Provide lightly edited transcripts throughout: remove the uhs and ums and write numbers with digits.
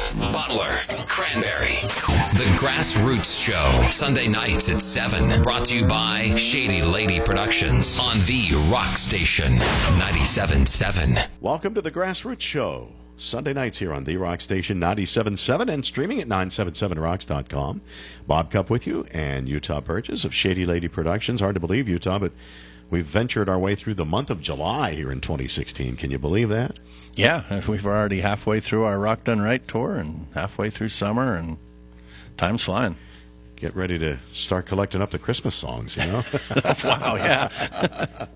Butler, Cranberry. The Grassroots Show, Sunday nights at 7. Brought to you by Shady Lady Productions on the Rock Station 97.7. Welcome to the Grassroots Show. Sunday nights here on the Rock Station 97.7 and streaming at 977rocks.com. Bob Cup with you and Utah Burgess of Shady Lady Productions. Hard to believe, Utah, but we've ventured our way through the month of July here in 2016. Can you believe that? Yeah, we've already halfway through our Rock Done Right tour and halfway through summer, and time's flying. Get ready to start collecting up the Christmas songs, you know? Wow, yeah.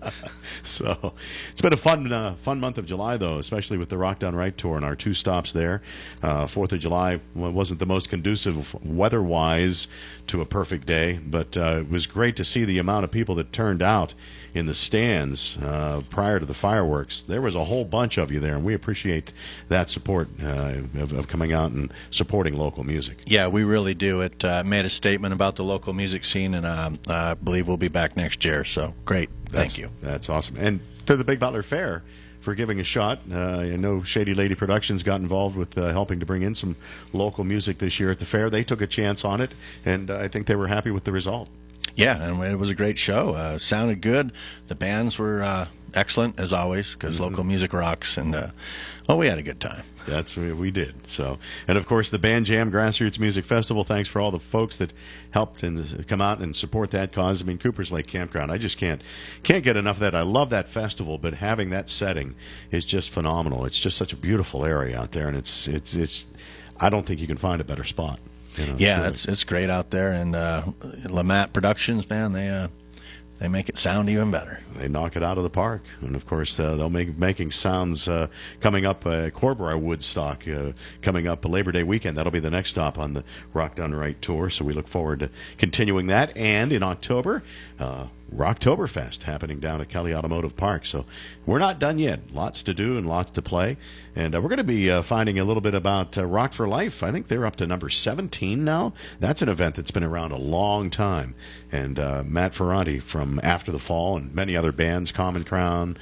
So it's been a fun month of July, though, especially with the Rock Done Right tour and our two stops there. 4th of July wasn't the most conducive weather-wise to a perfect day, but it was great to see the amount of people that turned out in the stands prior to the fireworks. There was a whole bunch of you there, and we appreciate that support of coming out and supporting local music. Yeah, we really do. It made a statement about the local music scene, and I believe we'll be back next year. So great. Thank you. That's awesome. And to the Big Butler Fair for giving a shot. I know Shady Lady Productions got involved with helping to bring in some local music this year at the fair. They took a chance on it, and I think they were happy with the result. Yeah, and it was a great show. Sounded good. The bands were excellent, as always, because local music rocks, and we had a good time. That's what we did. So, and of course, the Band Jam Grassroots Music Festival. Thanks for all the folks that helped and come out and support that cause. I mean, Cooper's Lake Campground. I just can't get enough of that. I love that festival, but having that setting is just phenomenal. It's just such a beautiful area out there, and it's. I don't think you can find a better spot. You know, yeah, it's great out there, and Lamat Productions, man, they make it sound even better. They knock it out of the park, and of course they'll making sounds coming up. Corbera Woodstock coming up Labor Day weekend. That'll be the next stop on the Rock Done Right tour. So we look forward to continuing that. And in October, Rocktoberfest happening down at Kelly Automotive Park. So we're not done yet. Lots to do and lots to play. And we're going to be finding a little bit about Rock for Life. I think they're up to number 17 now. That's an event that's been around a long time. And Matt Ferranti from After the Fall and many other bands, Common Crown,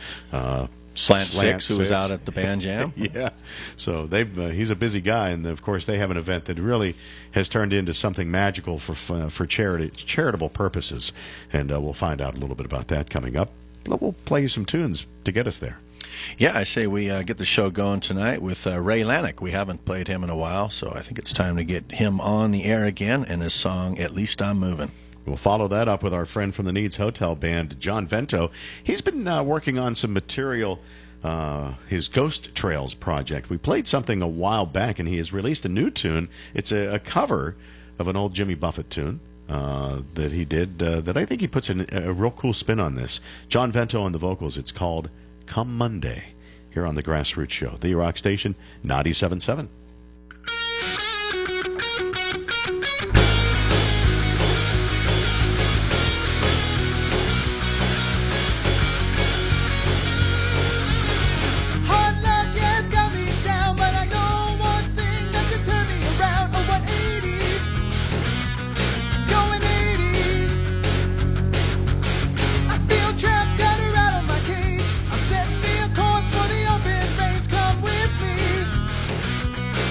Slant Six, who was out at the Band Jam. Yeah. So he's a busy guy, and of course they have an event that really has turned into something magical for charitable purposes. And we'll find out a little bit about that coming up. We'll play you some tunes to get us there. Yeah, I say we get the show going tonight with Ray Lanik. We haven't played him in a while, so I think it's time to get him on the air again and his song, At Least I'm Moving. We'll follow that up with our friend from the Needs Hotel Band, John Vento. He's been working on some material, his Ghost Trails project. We played something a while back, and he has released a new tune. It's a cover of an old Jimmy Buffett tune that he did that I think he puts a real cool spin on this. John Vento on the vocals. It's called Come Monday, here on the Grassroots Show, the Rock Station 97.7. Setting me a course for the open range. Come with me.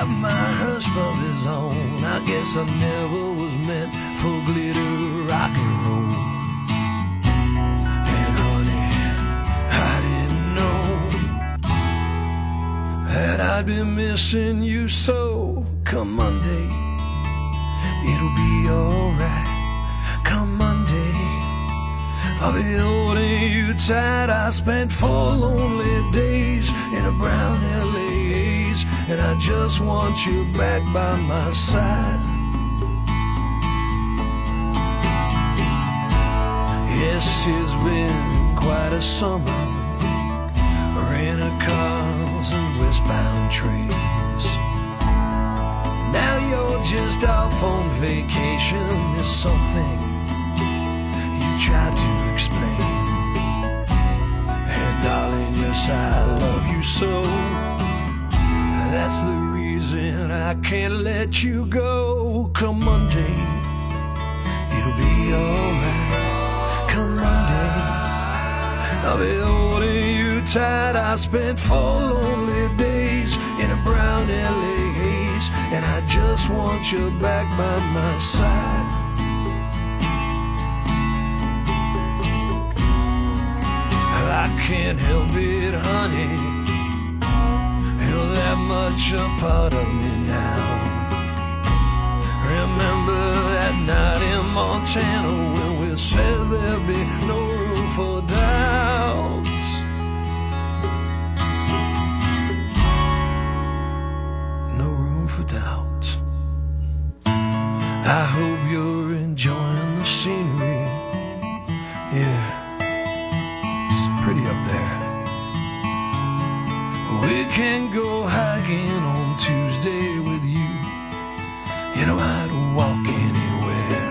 got my hush puppies on. I guess I never was meant for glitter rock and roll. And honey, I didn't know that I'd be missing you so. Come Monday, it'll be alright. Come Monday, I'll be holding you tight. I spent 4 lonely days in a brown LA haze, and I just want you back by my side. Yes, it's been quite a summer, rental cars and westbound trains. Now you're just off on vacation. There's something you tried to explain. And darling, yes, I love you so. That's the reason I can't let you go. Come Monday, it'll be alright. Come Monday, I'll be holding you tight. I spent 4 lonely days in a brown LA haze, and I just want you back by my side. I can't help it, honey, you're that much a part of me now. Remember that night in Montana when we said there'd be no room for doubts. No room for doubt. I hope you're enjoying the scenery. Yeah, pretty up there. We can go hiking on Tuesday with you. You know I'd walk anywhere.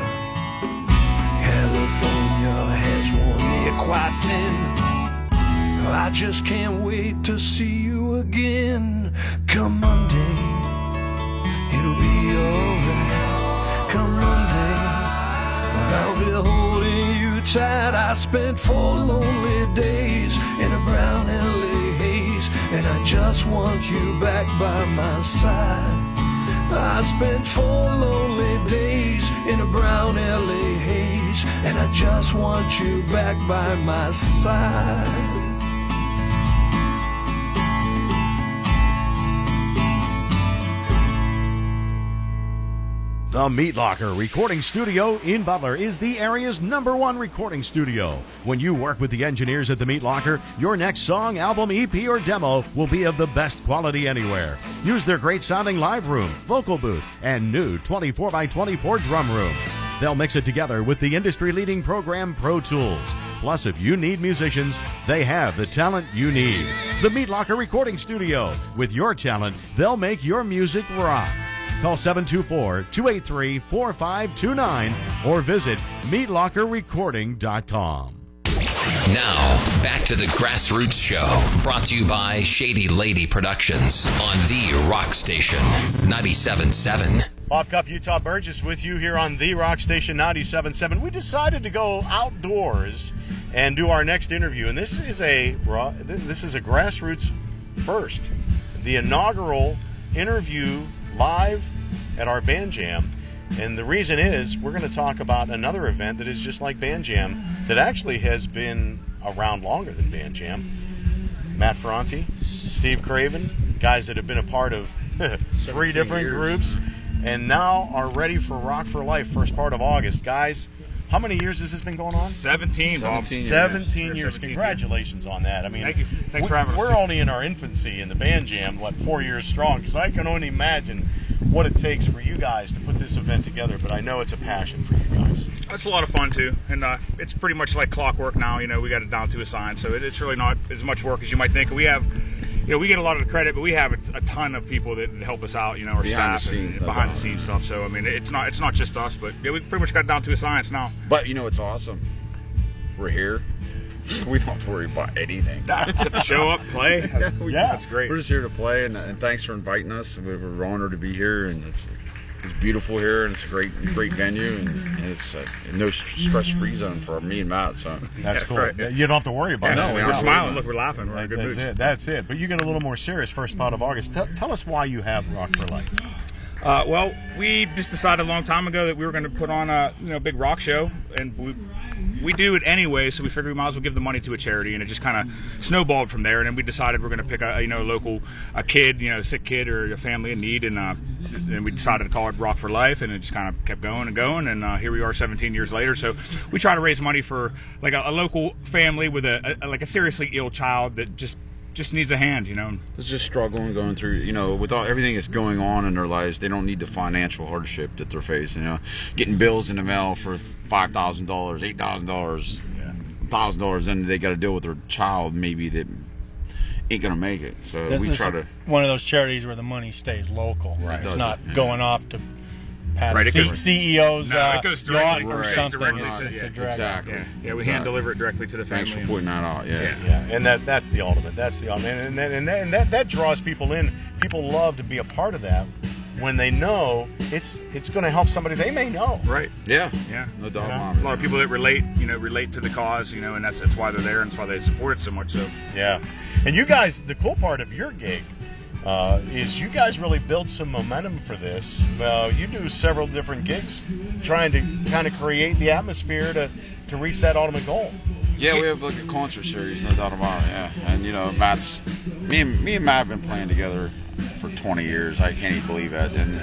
California has worn me quite thin. I just can't wait to see you again. Come Monday, it'll be alright. Come Monday, I'll be holding you tight. I spent 4 lonely days in a brown LA haze, and I just want you back by my side. I spent 4 lonely days in a brown LA haze, and I just want you back by my side. The Meat Locker Recording Studio in Butler is the area's #1 recording studio. When you work with the engineers at the Meat Locker, your next song, album, EP, or demo will be of the best quality anywhere. Use their great sounding live room, vocal booth, and new 24x24 drum room. They'll mix it together with the industry-leading program Pro Tools. Plus, if you need musicians, they have the talent you need. The Meat Locker Recording Studio. With your talent, they'll make your music rock. Call 724-283-4529 or visit meatlockerrecording.com. Now, back to the Grassroots Show, brought to you by Shady Lady Productions on the Rock Station 97.7. Bob Cup, Utah Burgess with you here on the Rock Station 97.7. We decided to go outdoors and do our next interview, and this is a Grassroots first, the inaugural interview live at our Band Jam. And the reason is we're going to talk about another event that is just like Band Jam that actually has been around longer than Band Jam. Matt Ferranti, Steve Craven, guys that have been a part of 3 different groups and now are ready for Rock for Life, first part of August. Guys, how many years has this been going on? 17, Bob. 17 years. Congratulations on that. I mean, thank you. Thanks for having us. We're only in our infancy in the Band Jam, 4 years strong, because I can only imagine what it takes for you guys to put this event together, but I know it's a passion for you guys. It's a lot of fun, too, and it's pretty much like clockwork now. You know, we got it down to a science, so it's really not as much work as you might think. We have, we get a lot of the credit, but we have a ton of people that help us out, our staff and behind-the-scenes stuff. So, I mean, it's not just us, but we pretty much got it down to a science now. But, it's awesome. We're here. We don't have to worry about anything. Show up, play. Yeah, that's great. We're just here to play, and thanks for inviting us. We're honored to be here, and it's beautiful here, and it's a great venue, and it's no stress-free zone for me and Matt. So That's cool. right. You don't have to worry about it. No, we're we're not. smiling. Look, we're laughing. We're in a good That's mood. it. That's it. But you get a little more serious first part of August. Tell us why you have Rock for Life. Well, we just decided a long time ago that we were going to put on a big rock show, and we do it anyway. So we figured we might as well give the money to a charity, and it just kind of snowballed from there. And then we decided we're going to pick a local kid, a sick kid or a family in need, and we decided to call it Rock for Life, and it just kind of kept going and going. And here we are, 17 years later. So we try to raise money for like a local family with a seriously ill child that just needs a hand, It's just struggling, going through, with everything that's going on in their lives. They don't need the financial hardship that they're facing, getting bills in the mail for $5,000, $8,000, $1,000, then they got to deal with their child maybe that ain't going to make it. So This we is try to... one of those charities where the money stays local. Right. It's It not doesn't, going off to pat Right, it goes- CEO's No, it goes yacht directly- or right. something. directly It's to- just yeah, a drag. Exactly. Yeah, we hand deliver it directly to the family. Thanks for pointing that out, yeah. Yeah, and that's the ultimate. That's the ultimate, and that draws people in. People love to be a part of that when they know it's going to help somebody they may know. Right. Yeah. Yeah. No doubt Yeah. about it. A lot of people that relate to the cause, and that's why they're there, and that's why they support it so much. So Yeah, and you guys, the cool part of your gig is you guys really build some momentum for this. You do several different gigs, trying to kind of create the atmosphere to reach that ultimate goal. Yeah, we have like a concert series, no doubt about it. Yeah, and Matt's me and Matt have been playing together for 20 years. I can't even believe it, and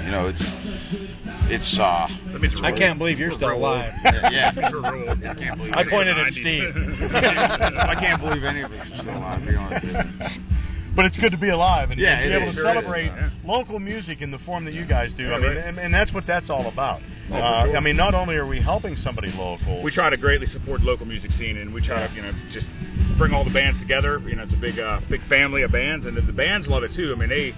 it's that means I can't believe you're still alive. yeah. we're real old. I can't believe I it. pointed at 90s. Steve. I can't believe any of us are still alive, to be honest with you. But it's good to be alive and Yeah, to be it able is. to Sure celebrate is. Yeah. local music in the form that you guys do. Yeah, I mean, right. and that's what that's all about. for sure. I mean, not only are we helping somebody local, We try to greatly support the local music scene, and we try to just bring all the bands together. It's a big family of bands, and the bands love it too. I mean, they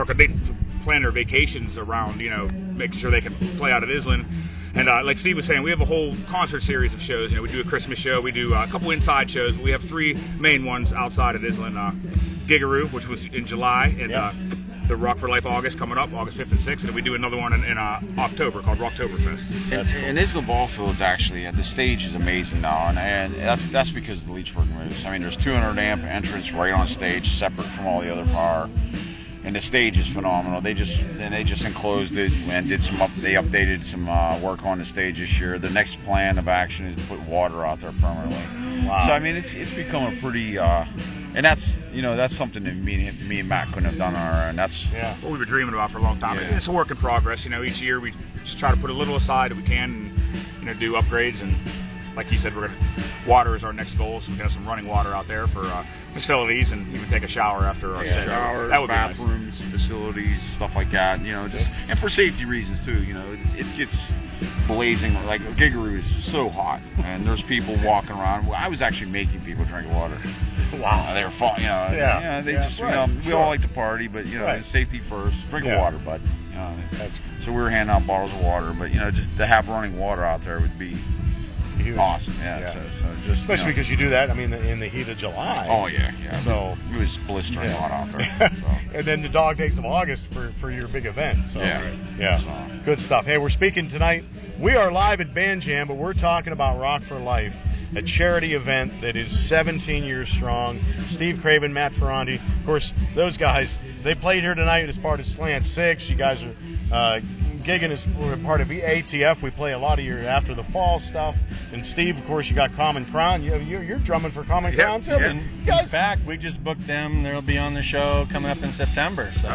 plan their vacations around making sure they can play out at Island. And like Steve was saying, we have a whole concert series of shows. We do a Christmas show, we do a couple inside shows, but we have 3 main ones outside at Island. Gigaroo, which was in July, and the Rock for Life August coming up, August 5th and 6th, and then we do another one in October called Rocktoberfest. And Isla Ballfield's actually, the stage is amazing now, and that's because of the Leechburg moves. I mean, there's 200 amp entrance right on stage, separate from all the other power, and the stage is phenomenal. They just enclosed it and they updated some work on the stage this year. The next plan of action is to put water out there permanently. Wow. So I mean, it's become a pretty. And that's something that me and Matt couldn't have done on our own. That's what we've been dreaming about for a long time. Yeah. It's a work in progress. Each year we just try to put a little aside that we can, and do upgrades. And like you said, water is our next goal, so we can have some running water out there for facilities, and even take a shower after our set. showers, That would be nice. bathrooms, facilities, stuff like that. And for safety reasons too. It gets blazing. Like Gigaroo is so hot, and there's people walking around. Well, I was actually making people drink water. wow, They were fun. They just right, we all like to party, but Right. safety first. Drink Yeah. water, bud. that's So we were handing out bottles of water, but just to have running water out there would be huge. awesome. Yeah. So just Especially because you do that. I mean, in the heat of July. Oh yeah. So it was blistering hot out there. So. and then the dog days of August for your big event. So Yeah. So. Good stuff. Hey, we're speaking tonight. We are live at Band Jam, but we're talking about Rock for Life, a charity event that is 17 years strong. Steve Craven, Matt Ferrandi, of course, those guys, they played here tonight as part of Slant 6. You guys are gigging as part of ATF. We play a lot of your After the Fall stuff. And Steve, of course, you got Common Crown. You're drumming for Common Yeah, Crown too. yeah. And you In guys, fact, we just booked them. They'll be on the show coming up in September. So,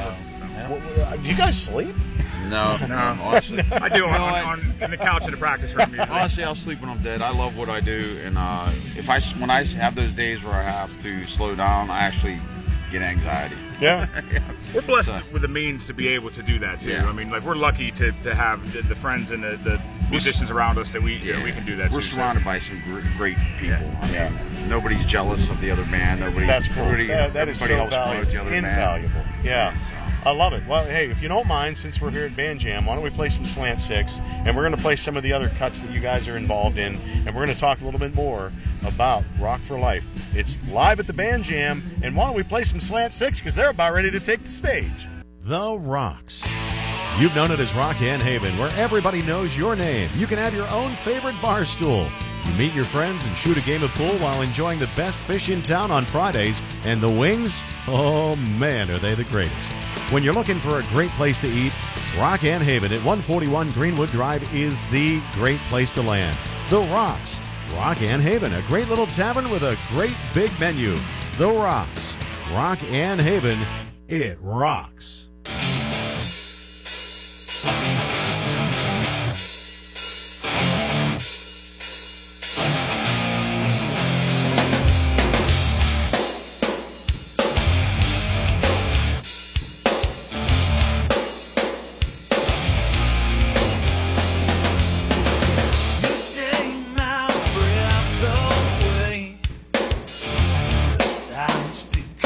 do you guys sleep? No. Honestly, I do what? in the couch in the practice room. usually. Honestly, I'll sleep when I'm dead. I love what I do, and when I have those days where I have to slow down, I actually get anxiety. Yeah. We're blessed with the means to be able to do that too. Yeah. I mean, we're lucky to have the friends and the musicians around us that we can do that. We're too, so. surrounded by some great people. I mean, nobody's jealous of the other band. That's cool. That is so everybody helps promote the other band. invaluable. Yeah. I love it. Well, hey, if you don't mind, since we're here at Band Jam, why don't we play some Slant 6, and we're going to play some of the other cuts that you guys are involved in, and we're going to talk a little bit more about Rock for Life. It's live at the Band Jam, and why don't we play some Slant 6, because they're about ready to take the stage. The Rocks. You've known it as Rockhand Haven, where everybody knows your name. You can have your own favorite bar stool. You meet your friends and shoot a game of pool while enjoying the best fish in town on Fridays. And the wings? Oh, man, are they the greatest. When you're looking for a great place to eat, Rockhand Haven at 141 Greenwood Drive is the great place to land. The Rocks. Rockhand Haven, a great little tavern with a great big menu. The Rocks. Rockhand Haven. It rocks.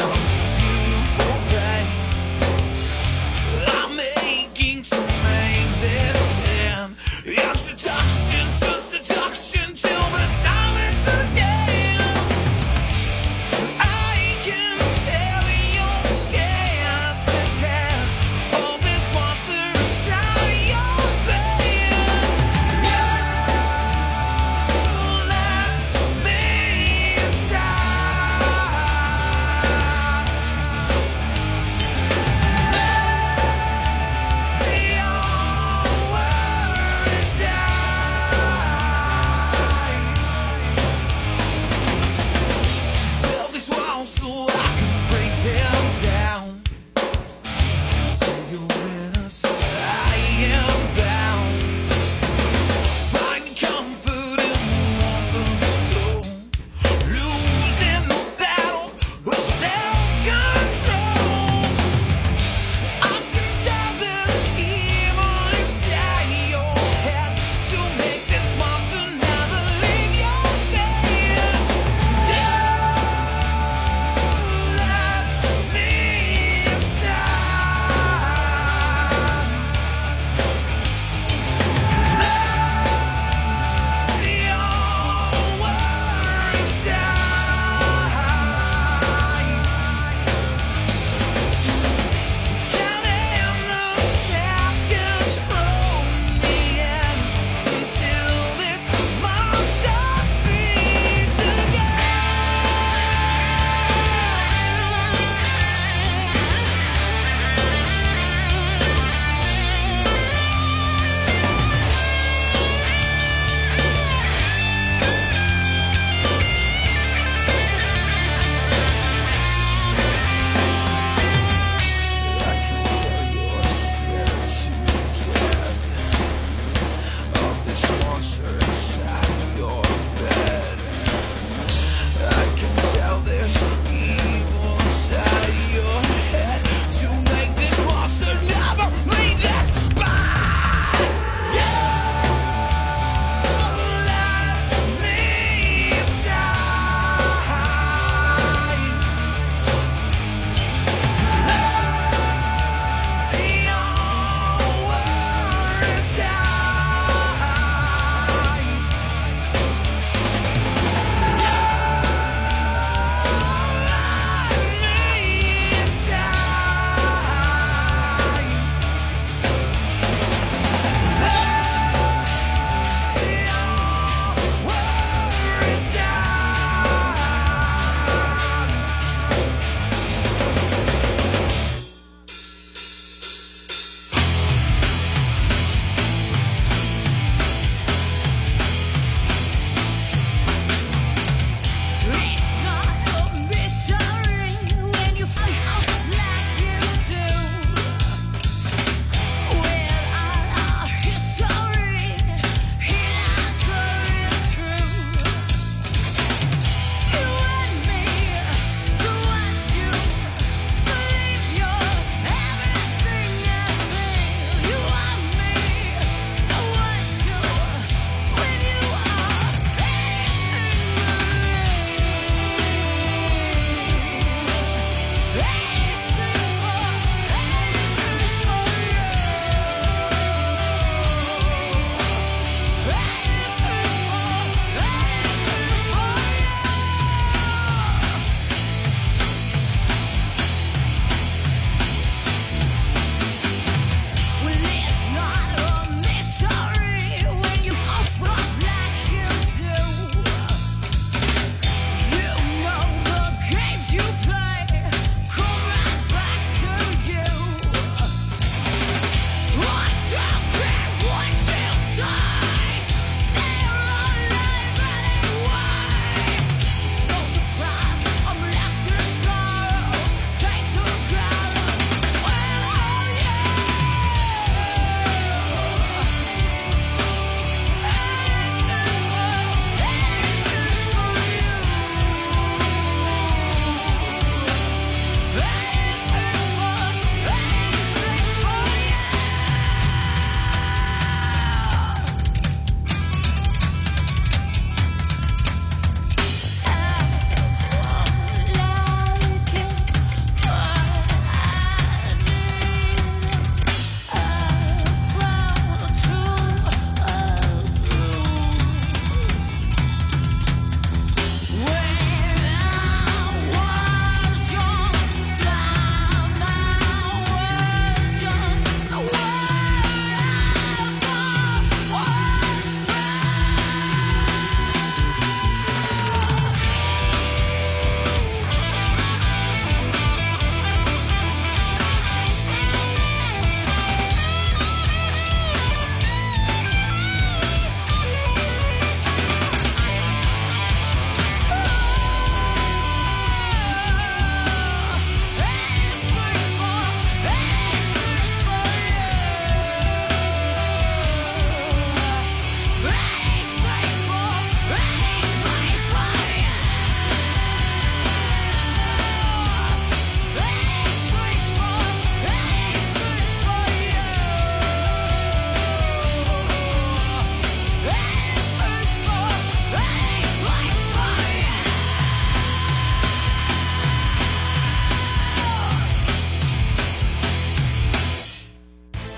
To make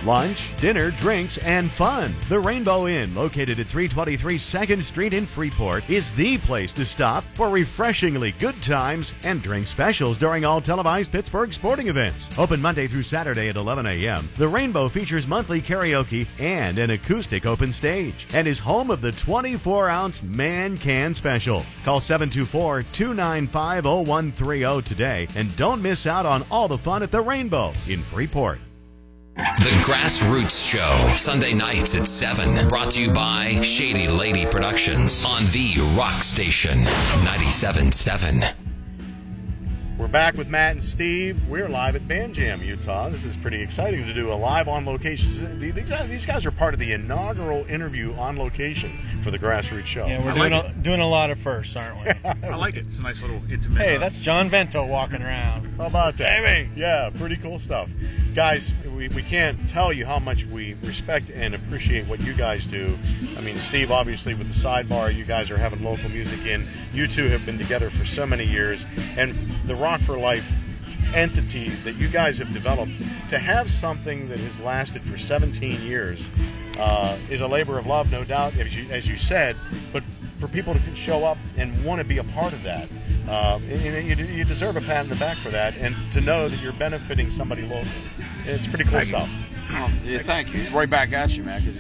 Lunch, dinner, drinks, and fun. The Rainbow Inn, located at 323 2nd Street in Freeport, is the place to stop for refreshingly good times and drink specials during all televised Pittsburgh sporting events. Open Monday through Saturday at 11 a.m., the Rainbow features monthly karaoke and an acoustic open stage and is home of the 24-ounce Man Can Special. Call 724-295-0130 today and don't miss out on all the fun at the Rainbow in Freeport. The Grassroots Show, Sunday nights at 7. Brought to you by Shady Lady Productions on the Rock Station 97.7. We're back with Matt and Steve. We're live at Band Jam, Utah. This is pretty exciting to do a live on location. These guys are part of the inaugural interview on location for the Grassroots Show. Yeah, we're doing a lot of firsts, aren't we? I like it. It's a nice little intimate. Hey, that's John Vento walking around. How about that? Hey, yeah, pretty cool stuff. Guys, we can't tell you how much we respect and appreciate what you guys do. I mean, Steve, obviously, with the Sidebar, you guys are having local music in. You two have been together for so many years. And the Rock for Life entity that you guys have developed, to have something that has lasted for 17 years is a labor of love, no doubt, as you said, but for people to show up and want to be a part of that, you deserve a pat on the back for that, and to know that you're benefiting somebody local. It's pretty cool stuff. Yeah, thank you. Right back at you, man, because,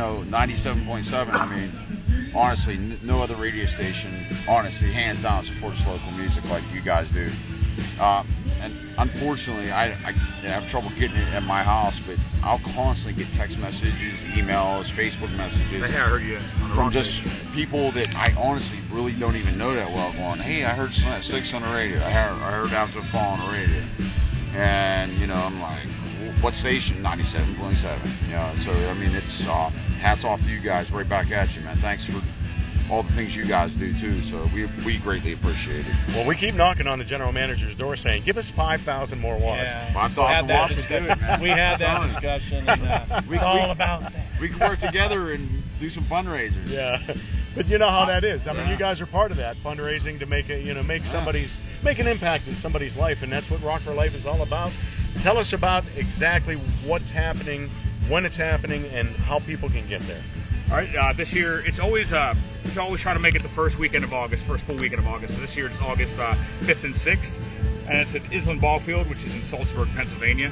97.7, I mean, honestly, no other radio station, honestly, hands down, supports local music like you guys do. And unfortunately, I have trouble getting it at my house, but I'll constantly get text messages, emails, Facebook messages. I heard you from just people that I honestly really don't even know that well, going, hey, I heard Six on the radio. I heard After the Fall on the radio. And, I'm like, what station? 97.7. So, I mean, it's hats off to you guys. Right back at you, man. Thanks for all the things you guys do too, so we greatly appreciate it. Well, we keep knocking on the general manager's door saying, give us 5,000 more watts. Yeah. 5,000 watts would do it, man. We had that discussion, and it's all about that. We can work together and do some fundraisers. Yeah, but you know how that is. I mean, you guys are part of that fundraising to make an impact in somebody's life, and that's what Rock for Life is all about. Tell us about exactly what's happening, when it's happening, and how people can get there. All right, this year it's always we always try to make it the first weekend of August, first full weekend of August. So this year it's August 5th and 6th, and it's at Island Ball Field, which is in Salzburg, Pennsylvania.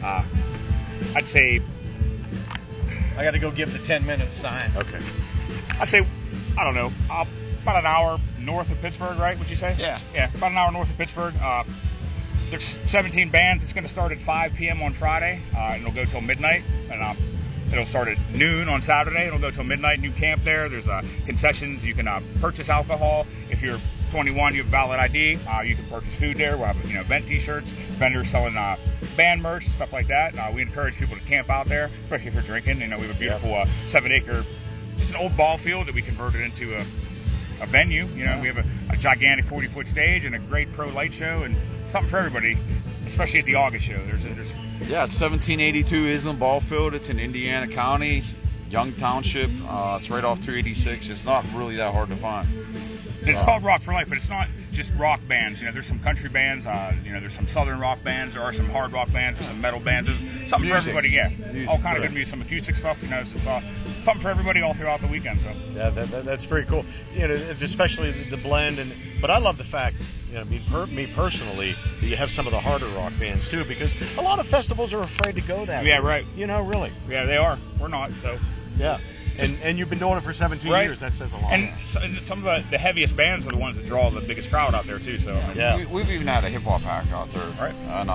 I'd say I got to go give the 10 minutes sign. Okay. I'd say, I don't know, about an hour north of Pittsburgh, right? Would you say? Yeah. Yeah, about an hour north of Pittsburgh. There's 17 bands. It's going to start at 5 p.m. on Friday, and it'll go till midnight. And it'll start at noon on Saturday. It'll go till midnight. New camp there. There's concessions. You can purchase alcohol. If you're 21, you have a valid ID. You can purchase food there. We'll have event T-shirts, vendors selling band merch, stuff like that. We encourage people to camp out there, especially if you're drinking. We have a beautiful 7-acre, just an old ball field that we converted into a venue. We have a gigantic 40-foot stage and a great pro light show and something for everybody, especially at the August show. Yeah, it's 1782 Island Ball Field. It's in Indiana County, Young Township. It's right off 286. It's not really that hard to find. It's called Rock for Life, but it's not just rock bands. There's some country bands. There's some southern rock bands. There are some hard rock bands. There's some metal bands. There's something Music. for everybody. Yeah, Music, all kind of right. good music, some acoustic stuff. So it's something for everybody all throughout the weekend. So yeah, that's pretty cool. It's especially the blend, but I love the fact, me personally, that you have some of the harder rock bands too, because a lot of festivals are afraid to go that way. Yeah, right. Really. Yeah, they are. We're not. So yeah. And you've been doing it for 17 Right. years. That says a lot. and some of the heaviest bands are the ones that draw the biggest crowd out there too. So yeah. We've even had a hip hop act out there. Right.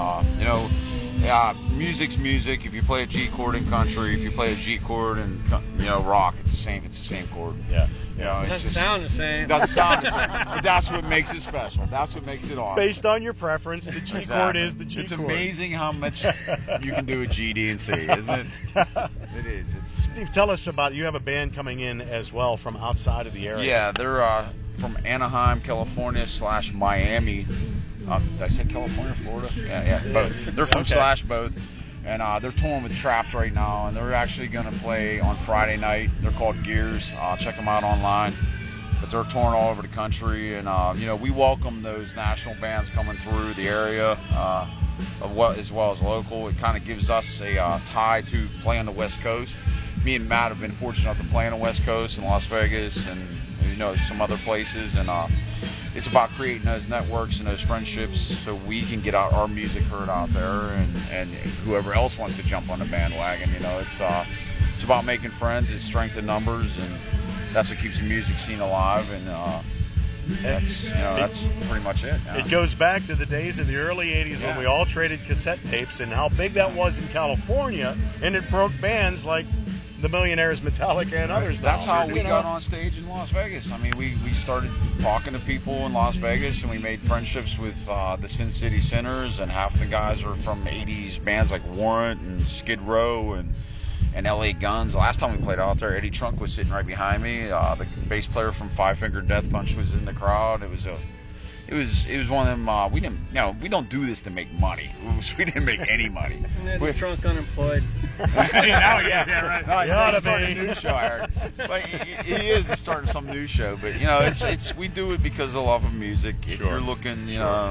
And music's music. If you play a G chord in country, if you play a G chord in rock, it's the same. It's the same chord. Yeah. It Doesn't sound the same. doesn't sound the same. But that's what makes it special. That's what makes it awesome. Based on your preference, the G chord is the G It's chord. amazing how much you can do with G, D, and C, isn't it? It is. Steve, tell us about, you have a band coming in as well from outside of the area. Yeah, they're from Anaheim, California / Miami. Did I say California, Florida? Yeah, both. They're from Okay. both. And they're touring with Trapped right now, and they're actually going to play on Friday night. They're called Gears. Check them out online. But they're touring all over the country, and we welcome those national bands coming through the area. as well as local. It kind of gives us a tie to play on the West Coast. Me and Matt have been fortunate enough to play on the West Coast in Las Vegas and some other places, and it's about creating those networks and those friendships so we can get our music heard out there, and whoever else wants to jump on the bandwagon. It's about making friends. It's strength in numbers, and that's what keeps the music scene alive. And that's pretty much it. It goes back to the days of the early 80s when we all traded cassette tapes, and how big that was in California, and it broke bands like the Millionaires, Metallica, and others. That's how we got on stage in Las Vegas. I mean, we started talking to people in Las Vegas, and we made friendships with the Sin City Sinners, and half the guys are from 80s bands like Warrant and Skid Row and LA Guns. The last time we played out there, Eddie Trunk was sitting right behind me. The bass player from Five Finger Death Punch was in the crowd. It was one of them. We don't do this to make money. We didn't make any money. Eddie Trunk unemployed. Right. He's starting a new show, Eric. But he's starting some new show. But we do it because of the love of music. If you're looking,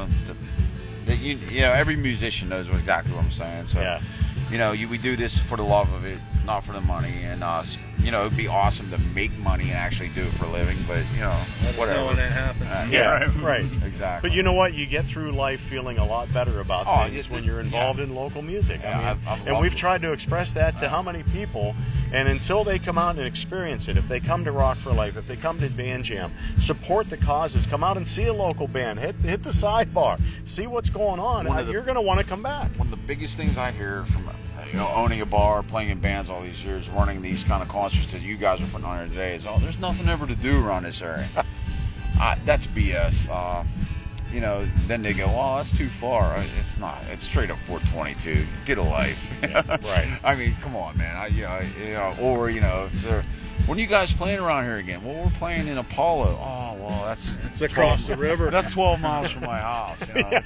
every musician knows exactly what I'm saying. So, we do this for the love of it, not for the money. And it'd be awesome to make money and actually do it for a living. But whatever. When that happens. Right. Exactly. But you know what? You get through life feeling a lot better about things when you're involved in local music. And we've tried to express that to how many people. And until they come out and experience it, if they come to Rock for Life, if they come to Band Jam, support the causes. Come out and see a local band. Hit the sidebar. See what's going on. You're going to want to come back. One of the biggest things I hear from owning a bar, playing in bands all these years, running these kind of concerts that you guys are putting on here today is, there's nothing ever to do around this area. That's BS. Then they go, that's too far. It's not. It's straight up 422. Get a life. Right. I mean, come on, man. If they're, when are you guys playing around here again? Well, we're playing in Apollo. Oh, well, that's across the river. That's 12 miles from my house.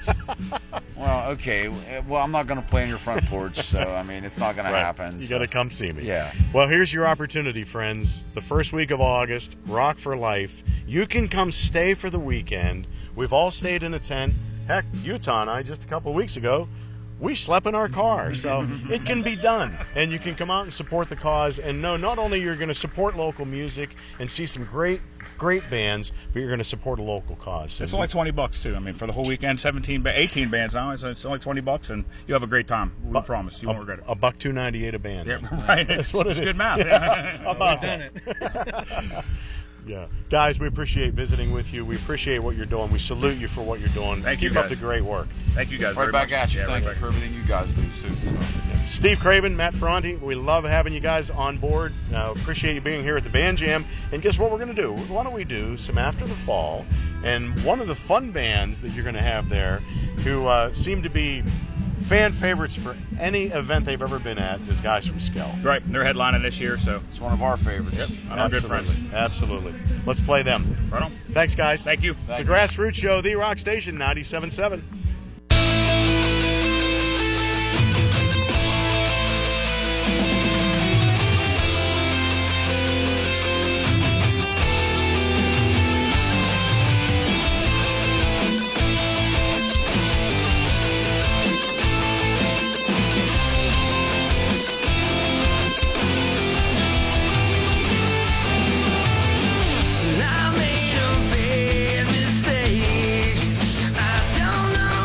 Well, okay. Well, I'm not going to play on your front porch, so, I mean, it's not going to happen. You got to come see me. Yeah. Well, here's your opportunity, friends. The first week of August, Rock for Life. You can come stay for the weekend. We've all stayed in a tent. Heck, Utah and I, just a couple of weeks ago, we slept in our car. So it can be done. And you can come out and support the cause. And know not only you're going to support local music and see some great bands, but you're going to support a local cause. It's only $20 too. I mean, for the whole weekend, 18 bands now. It's only $20, and you have a great time. We promise you won't regret it. $1.298 a band. Yeah, right. That's what it is. Good math. How about that? Yeah, guys, we appreciate visiting with you. We appreciate what you're doing. We salute you for what you're doing. Thank you, Keep up the great work. Thank you guys. Right very back much. at you. Yeah, Thank you for everything you guys do too. Steve Craven, Matt Ferranti, we love having you guys on board. Appreciate you being here at the Band Jam. And guess what we're going to do? Why don't we do some After the Fall? And one of the fun bands that you're going to have there, who seem to be fan favorites for any event they've ever been at, is guys from Skell. Right, they're headlining this year, so it's one of our favorites. Yep, and our good friends. Absolutely. Let's play them. Right on. Thanks, guys. Thank you. It's the Grassroots Show, The Rock Station, 97.7. I made a bad mistake. I don't know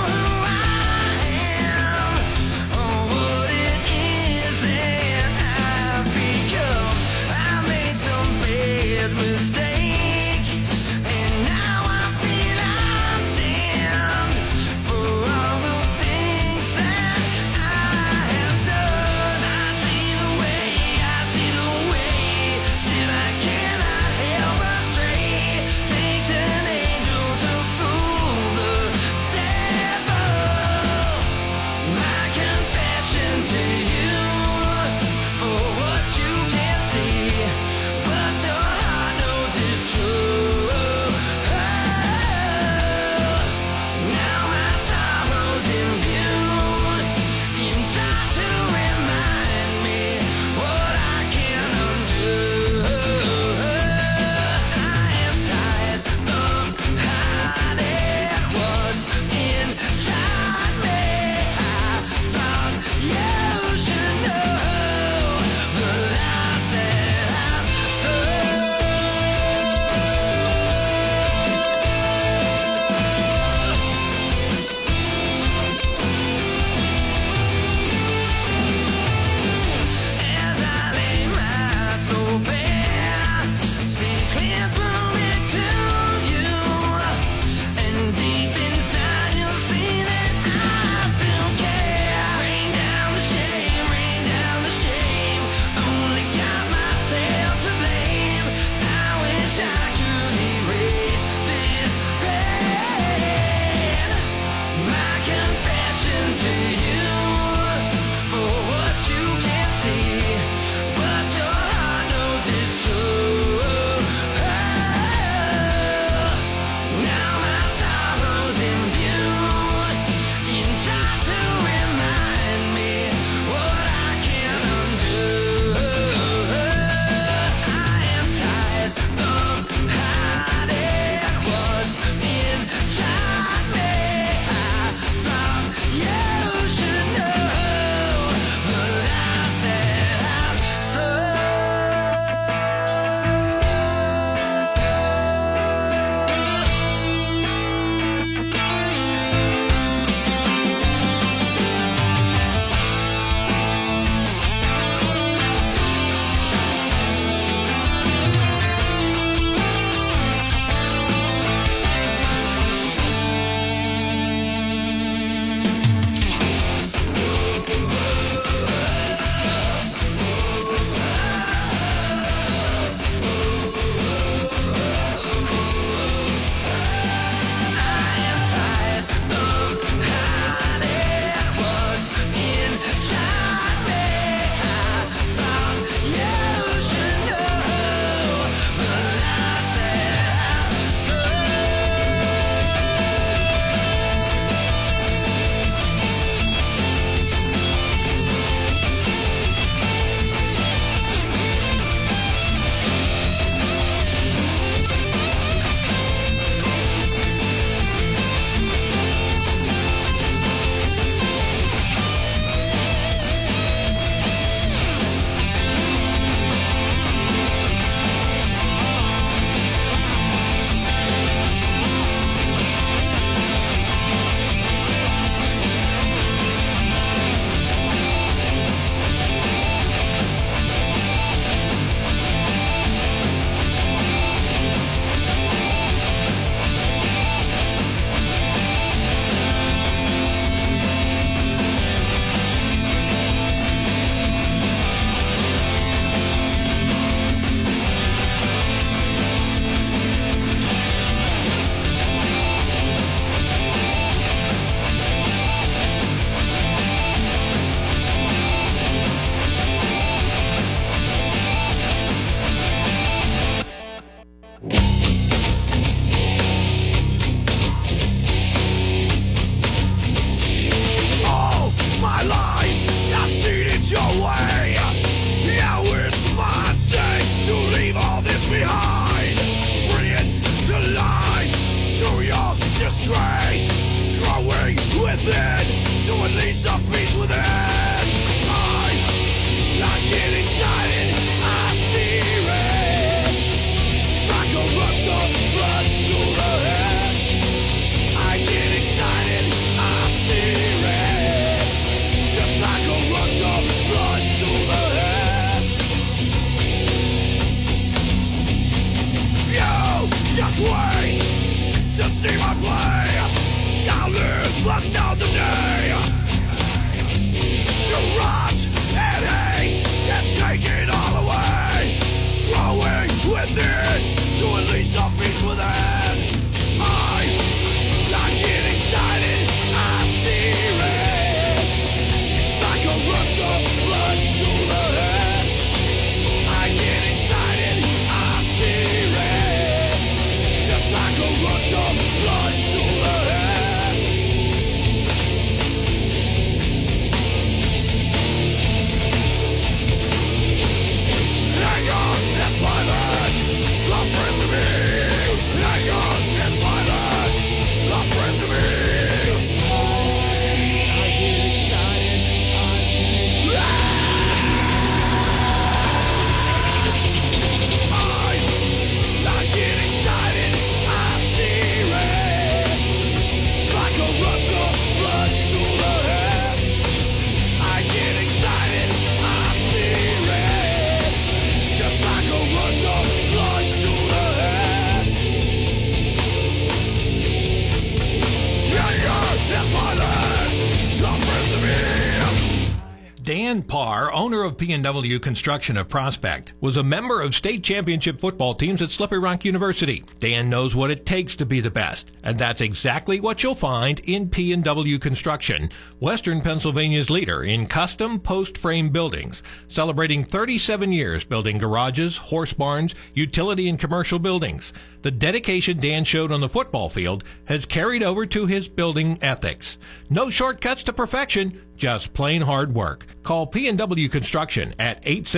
Dan Parr, owner of P&W Construction of Prospect, was a member of state championship football teams at Slippery Rock University. Dan knows what it takes to be the best, and that's exactly what you'll find in P&W Construction, Western Pennsylvania's leader in custom post-frame buildings, celebrating 37 years building garages, horse barns, utility and commercial buildings. The dedication Dan showed on the football field has carried over to his building ethics. No shortcuts to perfection, just plain hard work. Call P&W Construction at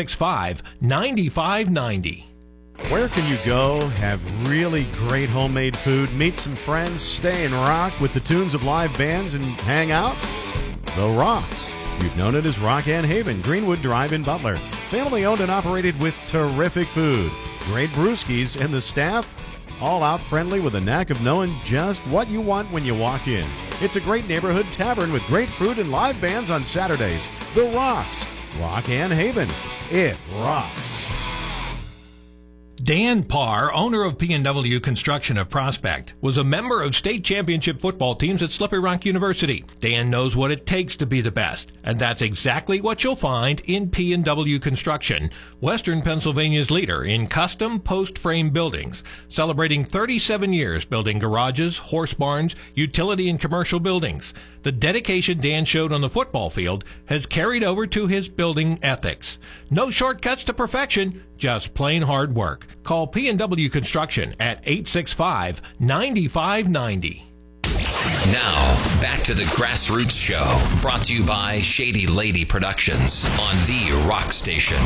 865-9590. Where can you go, have really great homemade food, meet some friends, stay and rock with the tunes of live bands, and hang out? The Rocks. You've known it as Rock and Haven, Greenwood Drive in Butler. Family owned and operated with terrific food, great brewskis, and the staff all out friendly with a knack of knowing just what you want when you walk in. It's a great neighborhood tavern with great food and live bands on Saturdays. The Rocks. Rock and Haven. It rocks. Dan Parr, owner of P&W Construction of Prospect, was a member of state championship football teams at Slippery Rock University. Dan knows what it takes to be the best, and that's exactly what you'll find in P&W Construction, Western Pennsylvania's leader in custom post-frame buildings, celebrating 37 years building garages, horse barns, utility and commercial buildings. The dedication Dan showed on the football field has carried over to his building ethics. No shortcuts to perfection, just plain hard work. Call P&W Construction at 865-9590. Now, back to the Grassroots Show, brought to you by Shady Lady Productions on the Rock Station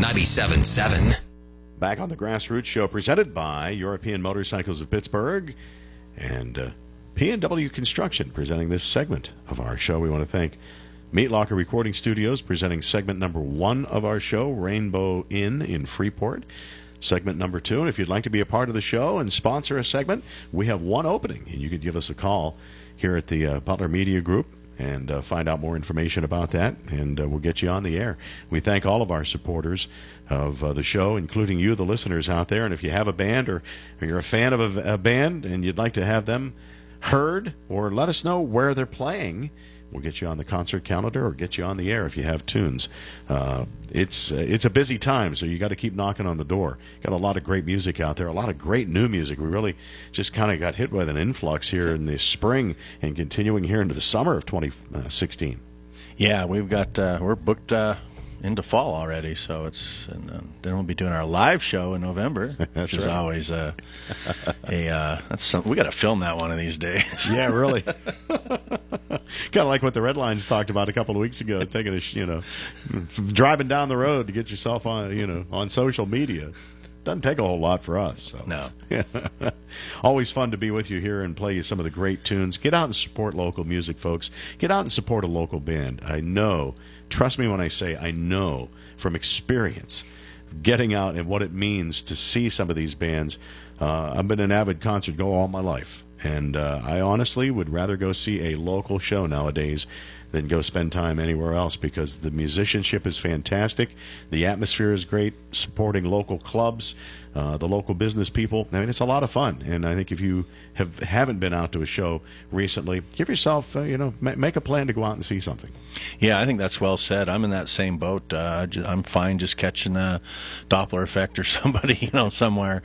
97.7. Back on the Grassroots Show, presented by European Motorcycles of Pittsburgh and P&W Construction, presenting this segment of our show. We want to thank Meat Locker Recording Studios, presenting segment number 1 of our show, Rainbow Inn in Freeport. Segment number 2, and if you'd like to be a part of the show and sponsor a segment, we have one opening, and you can give us a call here at the Butler Media Group and find out more information about that, and we'll get you on the air. We thank all of our supporters of the show, including you, the listeners out there, and if you have a band or you're a fan of a band and you'd like to have them heard, or let us know where they're playing, we'll get you on the concert calendar or get you on the air if you have tunes. It's a busy time, so you got to keep knocking on the door. Got a lot of great music out there, a lot of great new music. We really just kind of got hit with an influx here in the spring and continuing here into the summer of 2016. Yeah, we've got we're booked into fall already, so it's then we'll be doing our live show in November, which is always that's something we got to film that one of these days. Yeah, really. Kind of like what the Red Lines talked about a couple of weeks ago, taking driving down the road to get yourself on on social media. Doesn't take a whole lot for us. So. No. Always fun to be with you here and play you some of the great tunes. Get out and support local music, folks. Get out and support a local band. I know. Trust me when I say I know from experience getting out and what it means to see some of these bands. I've been an avid concert goer all my life, and I honestly would rather go see a local show nowadays than go spend time anywhere else, because the musicianship is fantastic, the atmosphere is great, supporting local clubs, the local business people. I mean, it's a lot of fun, and I think if you haven't been out to a show recently, give yourself, make a plan to go out and see something. Yeah, I think that's well said. I'm in that same boat. I'm fine just catching a Doppler effect or somebody, somewhere.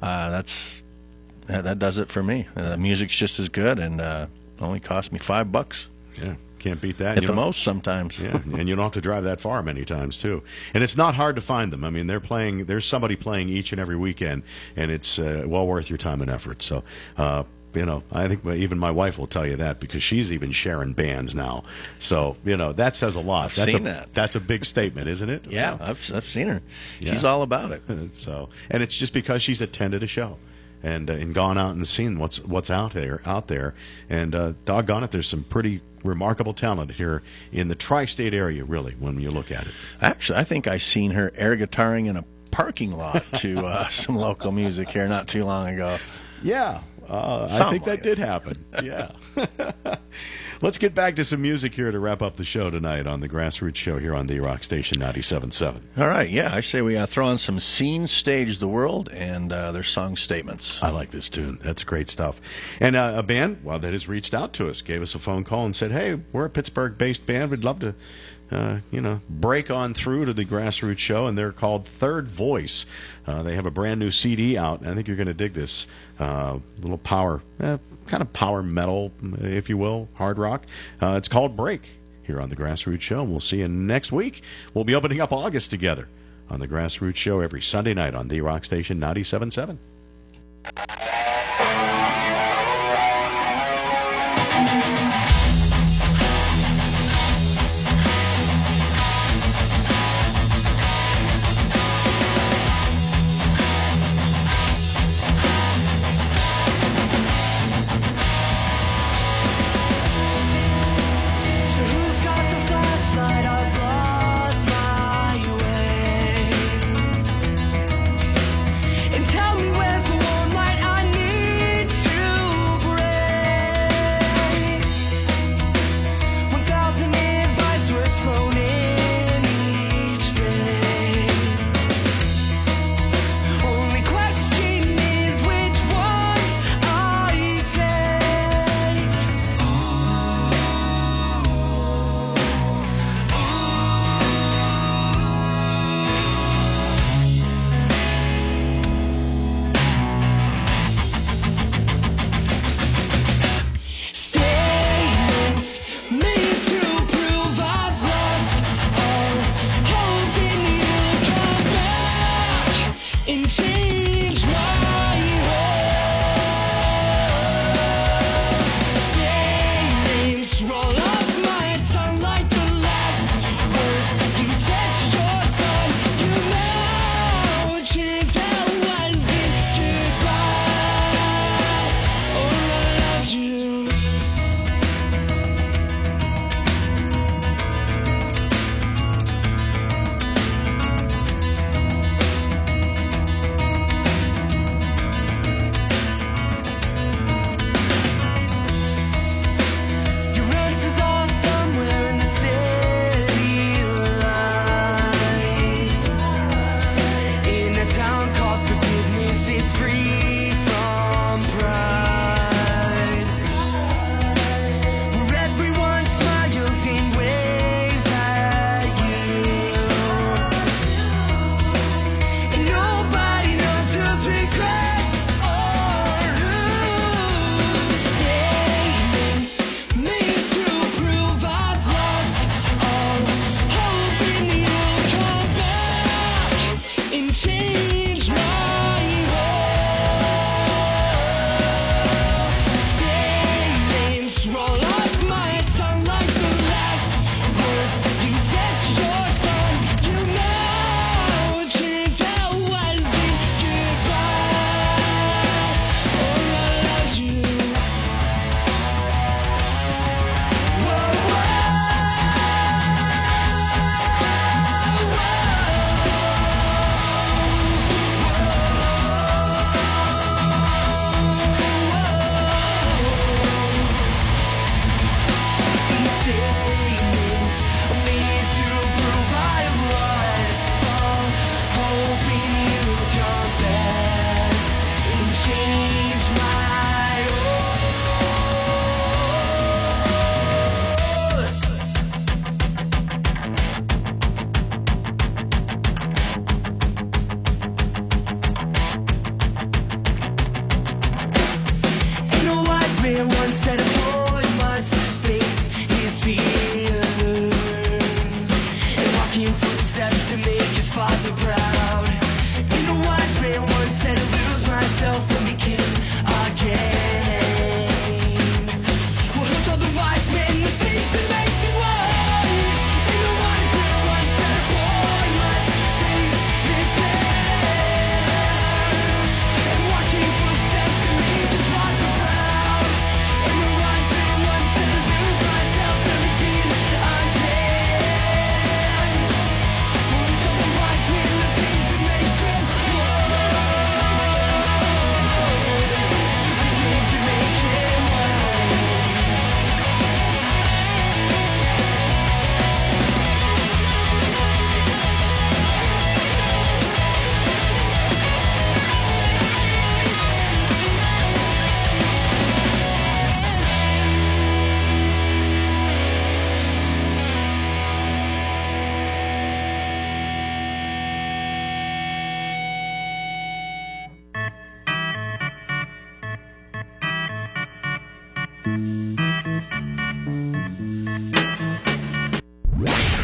That does it for me. The music's just as good, and only cost me $5. Yeah. Can't beat that. At the most sometimes. Yeah, and you don't have to drive that far many times, too. And it's not hard to find them. I mean, there's somebody playing each and every weekend, and it's well worth your time and effort. So, I think even my wife will tell you that, because she's even sharing bands now. So, that says a lot. I've seen that. That's a big statement, isn't it? Yeah, I've seen her. Yeah. She's all about it. And it's just because she's attended a show. And gone out and seen what's out there, and doggone it, there's some pretty remarkable talent here in the tri-state area, really, when you look at it. Actually, I think I seen her air guitaring in a parking lot to some local music here not too long ago. Yeah, I think that did happen. Yeah. Let's get back to some music here to wrap up the show tonight on the Grassroots Show here on the Rock Station 97.7. All right, yeah, I say we throw on some Scene Stage the World and their song Statements. I like this tune. That's great stuff. And a band, that has reached out to us, gave us a phone call and said, hey, we're a Pittsburgh-based band. We'd love to break on through to the Grassroots Show, and they're called Third Voice. They have a brand new CD out, and I think you're going to dig this little power, kind of power metal, if you will, hard rock. It's called Break here on the Grassroots Show, and we'll see you next week. We'll be opening up August together on the Grassroots Show every Sunday night on the Rock Station 97.7. Tell me where's the one light I need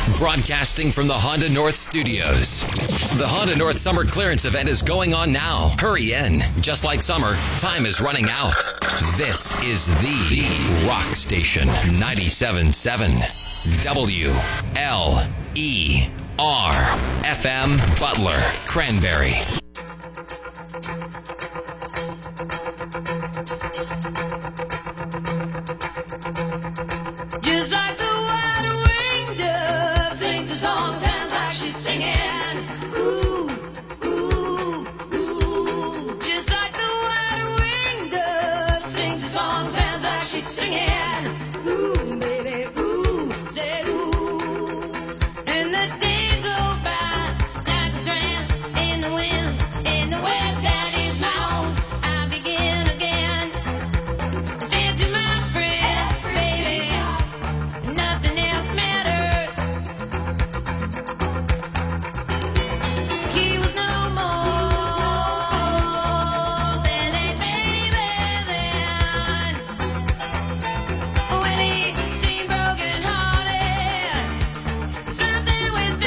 Broadcasting from the Honda North Studios. The Honda North Summer Clearance event is going on now. Hurry in. Just like summer, time is running out. This is the Rock Station 97.7 WLER FM Butler, Cranberry. Just like the white-winged dove sings a song, sounds like she's singing. Ooh, ooh, ooh. Just like the white-winged dove sings a song, sounds like she's singing. Ooh, baby, ooh, say ooh. And the days go by like a strand in the wind, in the web that is my own. I begin again. Said to my friend, baby, nothing else mattered. He was no more than a baby then. When he seemed broken hearted, something within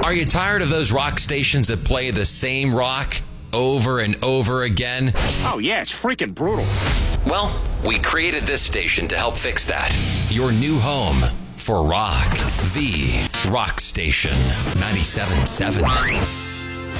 Are you tired of those rock stations that play the same rock over and over again? Oh, yeah, it's freaking brutal. Well, we created this station to help fix that. Your new home for rock. The Rock Station 97.7.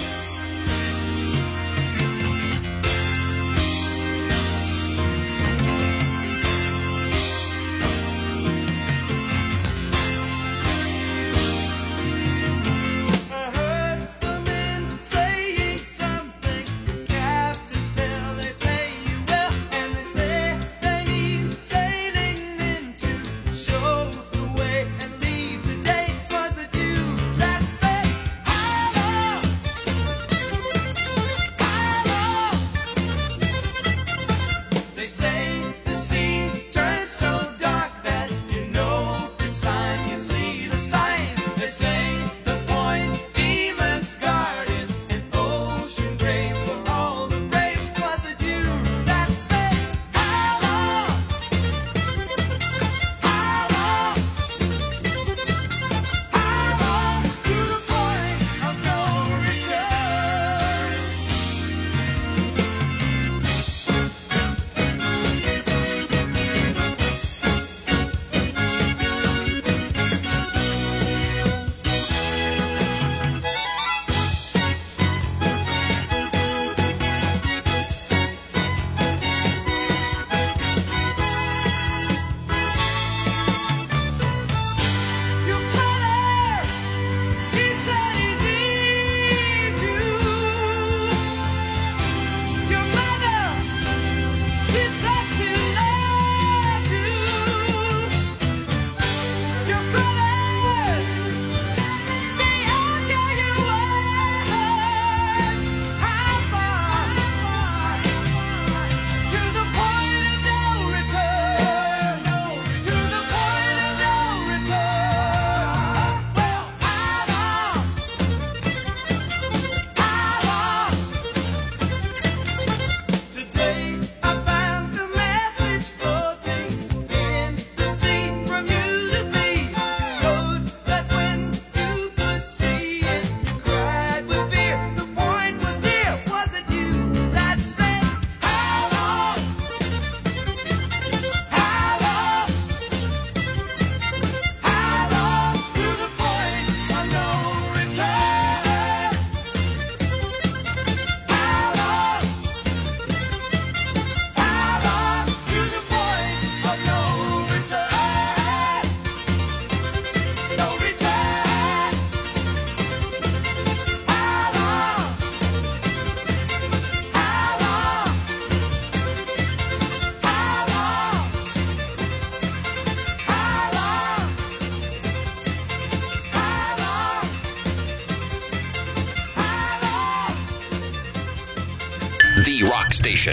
The Rock Station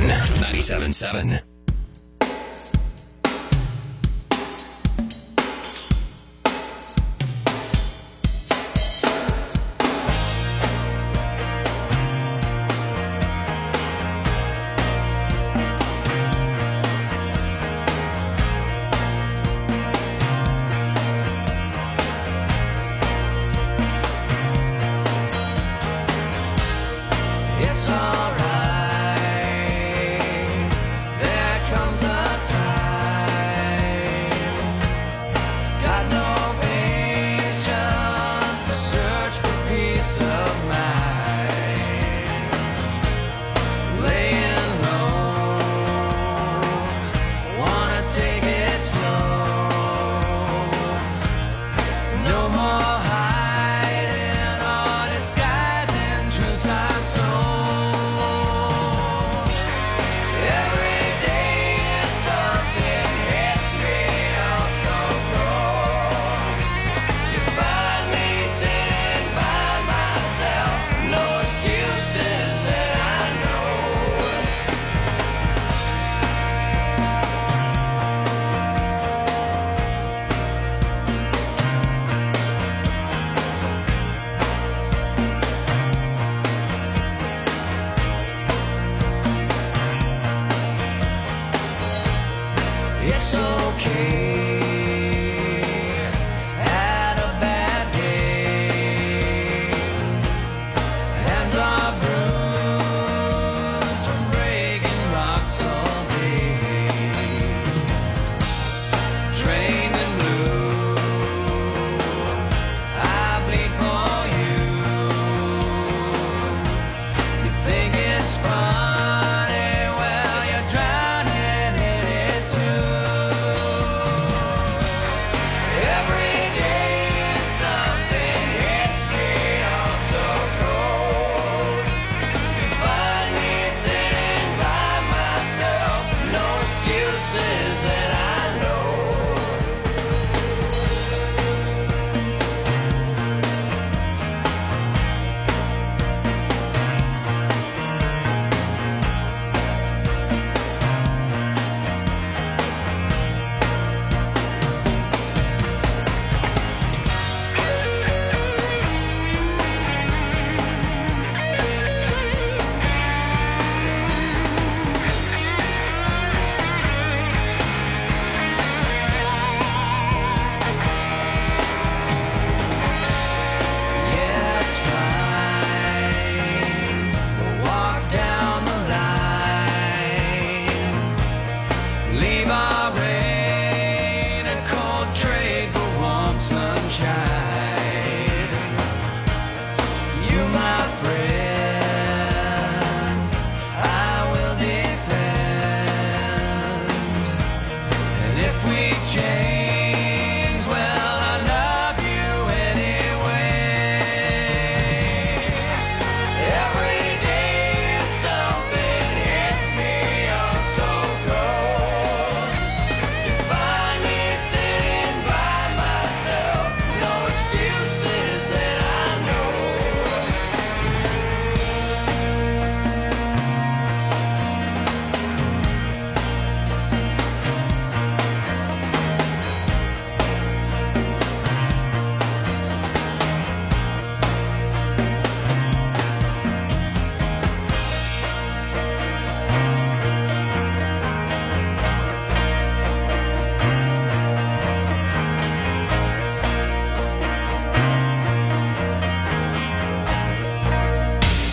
97.7. It's alright.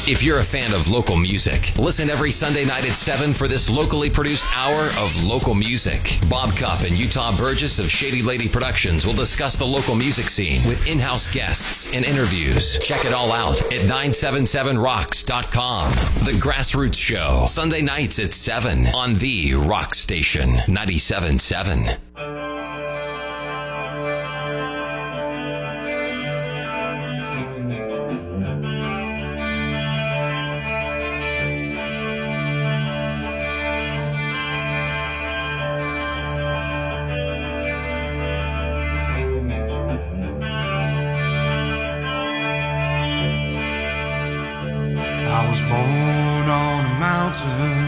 If you're a fan of local music, listen every Sunday night at 7 for this locally produced hour of local music. Bob Cupp and Utah Burgess of Shady Lady Productions will discuss the local music scene with in-house guests and interviews. Check it all out at 977rocks.com. The Grassroots Show, Sunday nights at 7 on the Rock Station 97.7. I was born on a mountain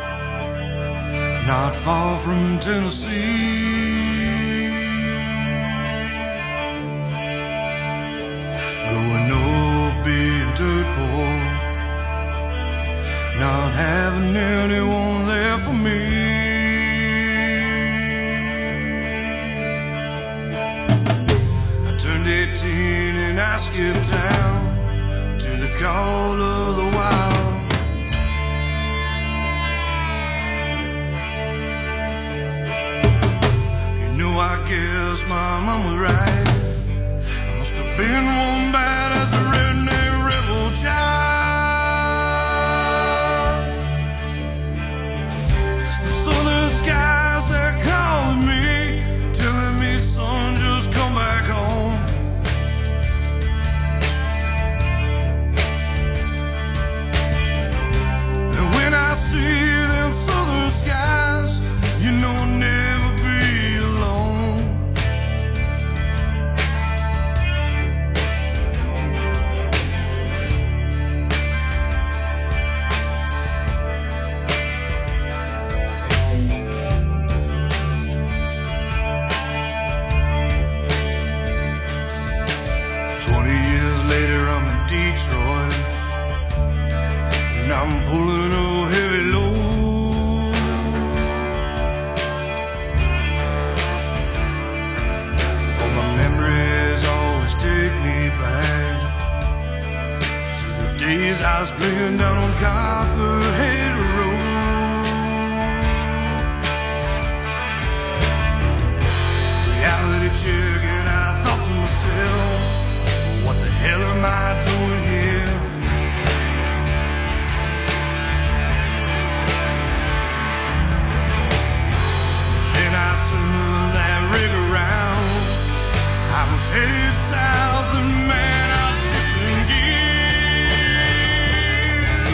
not far from Tennessee. Growing up being dirt poor, not having anyone there for me. I turned 18 and I skipped town to the call of the wild. You know, I guess my mom was right. I must have been one bad as a redneck rebel child. The southern skies, they're calling me, telling me, son, just come back home. I see them southern skies, you know I'll never be alone. Years later, I'm in Detroit, and I'm pulling a heavy load. Oh, my memories always take me back to the days I was playing down on Copperhead Road. Reality check, and I thought to myself, what the hell am I doing here? Then I turned that rig around. I was headed south, and man, I was shifting gears.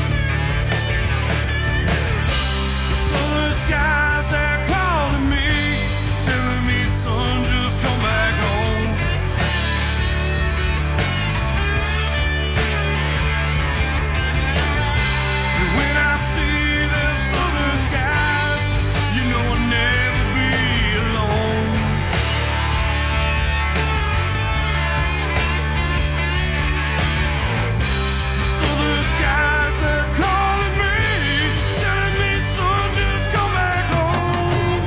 The southern skies, they're calling me, telling me, son, just come back home. When I see them southern skies, you know I'll never be alone. The southern skies, they're calling me, telling me, son, just come back home.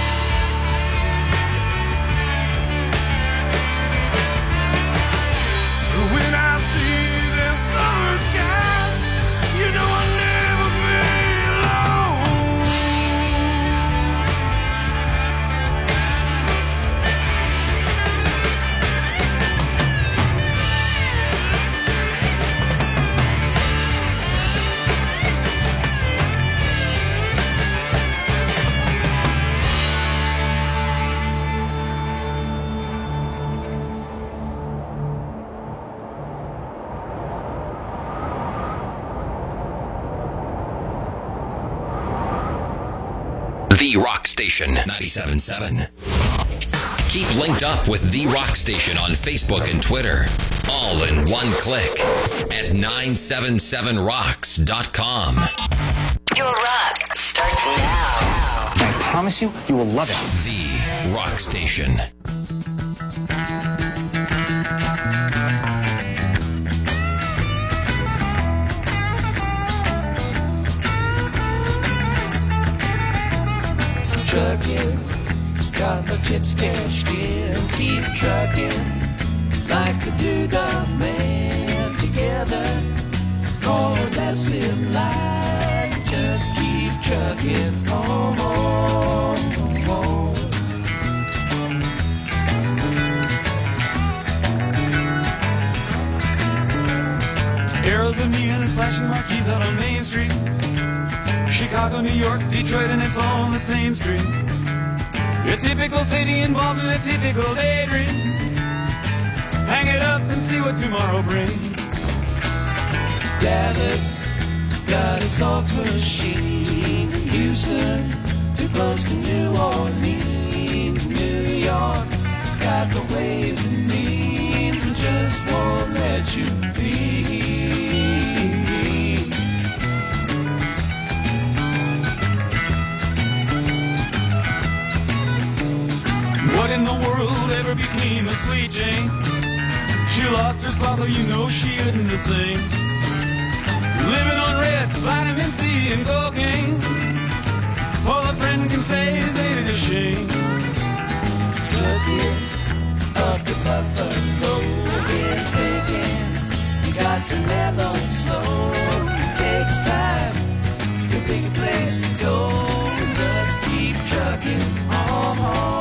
When I see them southern skies, you know I'll never be alone. The Rock Station 97.7. Keep linked up with The Rock Station on Facebook and Twitter. All in one click at 977rocks.com. Your rock starts now. I promise you, you will love it. The Rock Station. Trucking, got my chips cashed in. Keep trucking like a doodah man together. call her less in line. Just keep trucking on. Arrows of neon and flashing marquees out on Main Street. Chicago, New York, Detroit, and it's all on the same street. A typical city involved in a typical daydream. Hang it up and see what tomorrow brings. Dallas got a soft machine. Houston, too close to New Orleans. New York got the ways and means and just won't let you be. What in the world ever became of Sweet Jane? She lost her sparkle, you know she isn't the same. Living on Reds, vitamin C and cocaine. All a friend can say is ain't it a shame? Look it up the Buffalo, get thinking. You got to mellow slow. It takes time to pick a place to go. Just keep trucking on.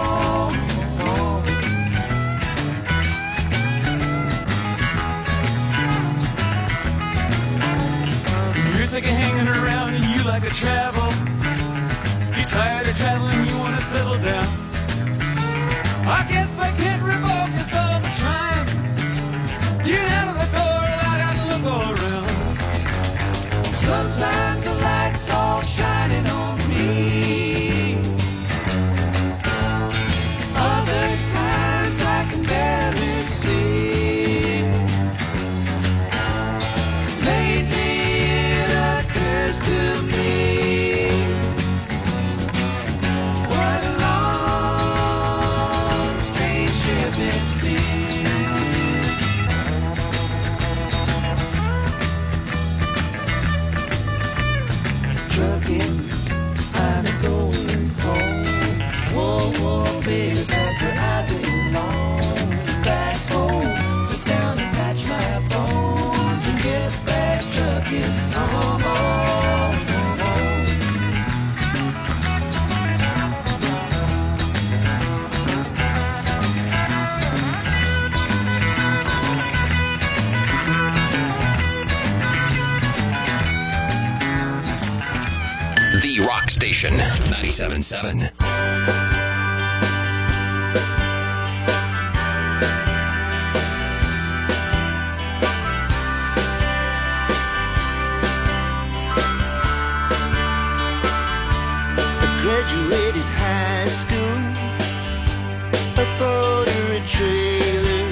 You're sick of hanging around and you like to travel. You're tired of traveling, you want to settle down. I guess I can't revoke this all the time. Get out of the door, light out and look all around. Sometimes the light's all shining on me. Other times I can barely see. Lately it occurs to me. What a long, strange trip it's been. Trucking, I'm going home. Whoa, whoa, baby, back where I belong. Back home, sit down and patch my bones and get back trucking on. The Rock Station 97.7. Graduated high school, I bought her a trailer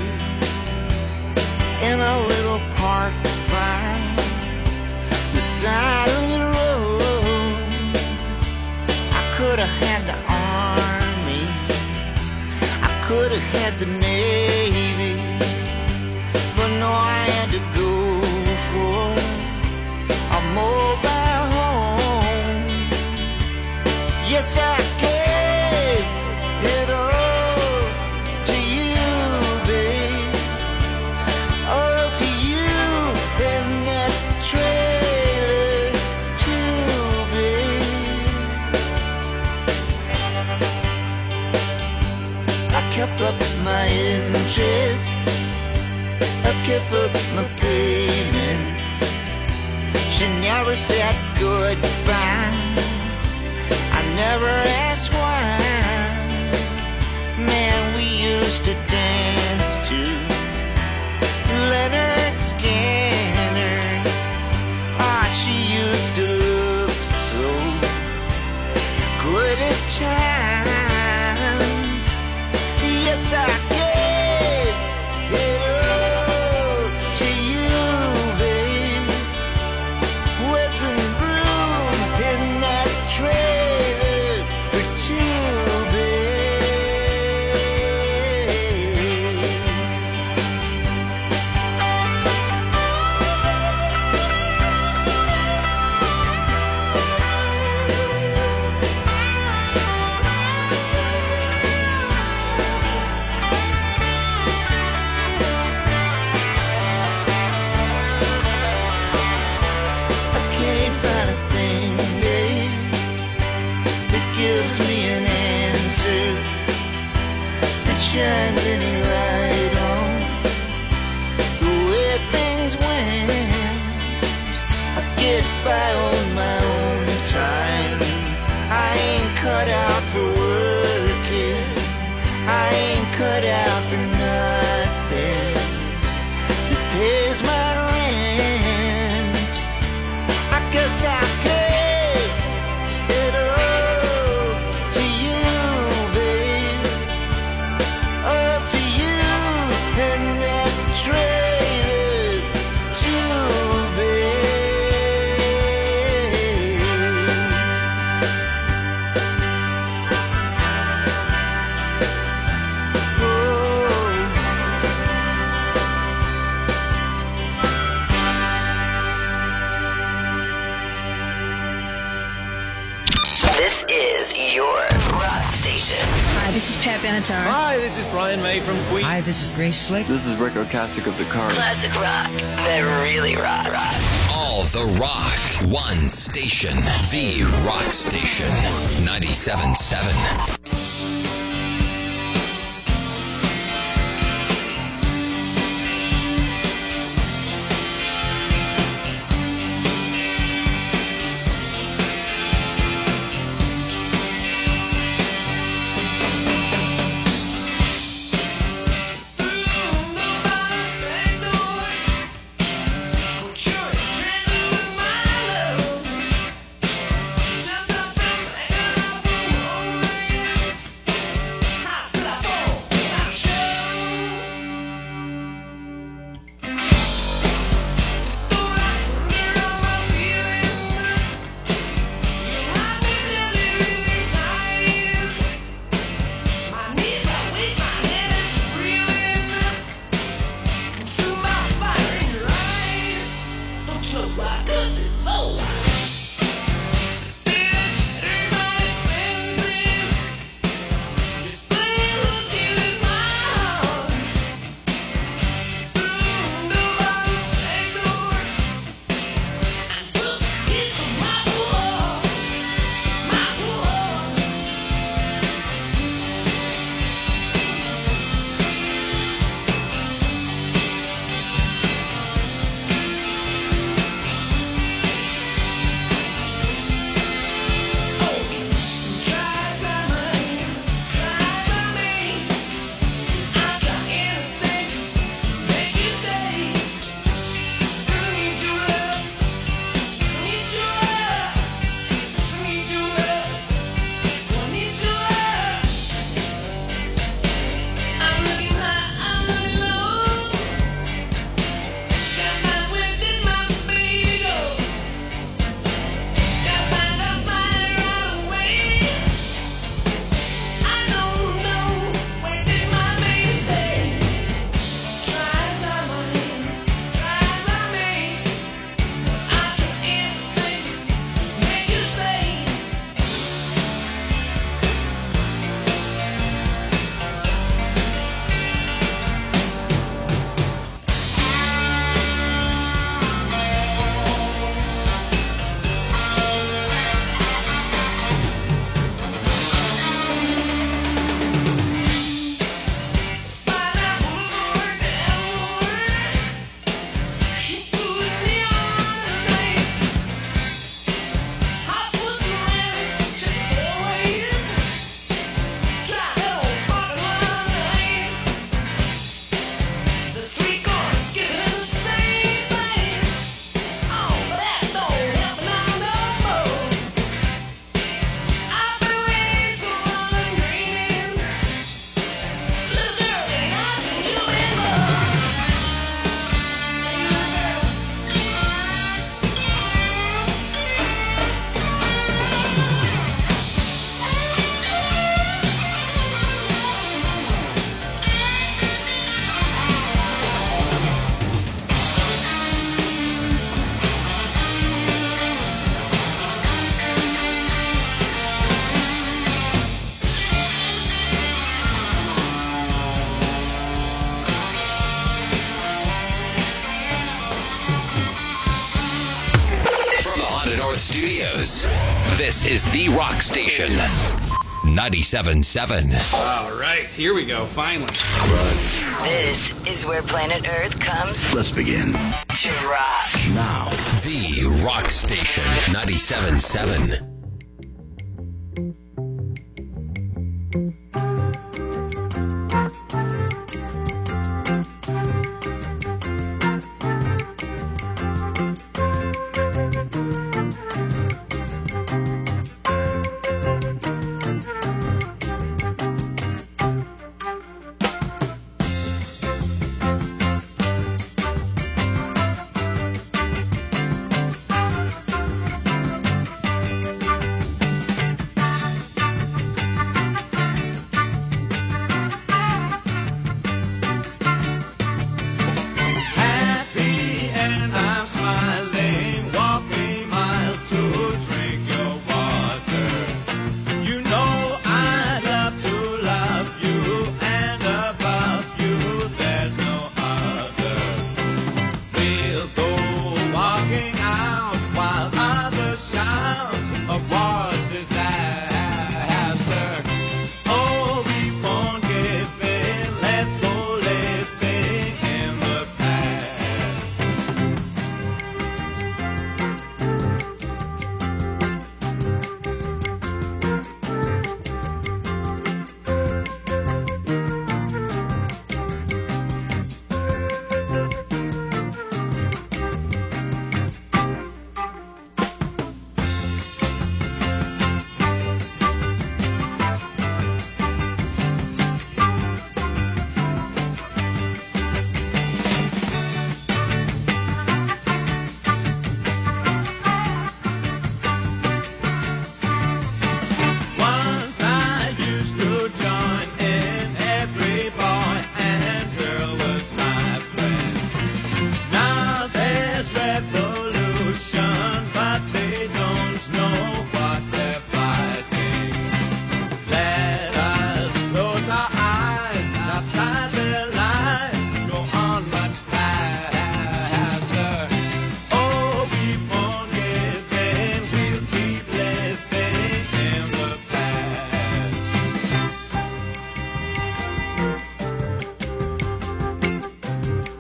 in a little park by the side of the road. I could have had the Army, I could have had the Navy, but no, I had to go for a mobile home. Yes, I gave it all to you, babe. All to you and that trailer too, babe. I kept up my interest, I kept up my payments. She never said goodbye, I never asked why. Man, we used to dance to Leonard Skinner. Ah, she used to look so good at times. Yes, I gave it all to you, babe. Wasn't room in that trailer for two, babe. Pat Benatar. Hi, this is Brian May from Queen. Hi, this is Grace Slick. This is Rick Ocasek of The Cars. Classic rock that really rocks. All the rock. One station. The Rock Station. 97.7. Studios. This is The Rock Station. 97.7. All right, here we go, finally. This is where planet Earth comes Let's begin. to rock. Now, The Rock Station. 97.7.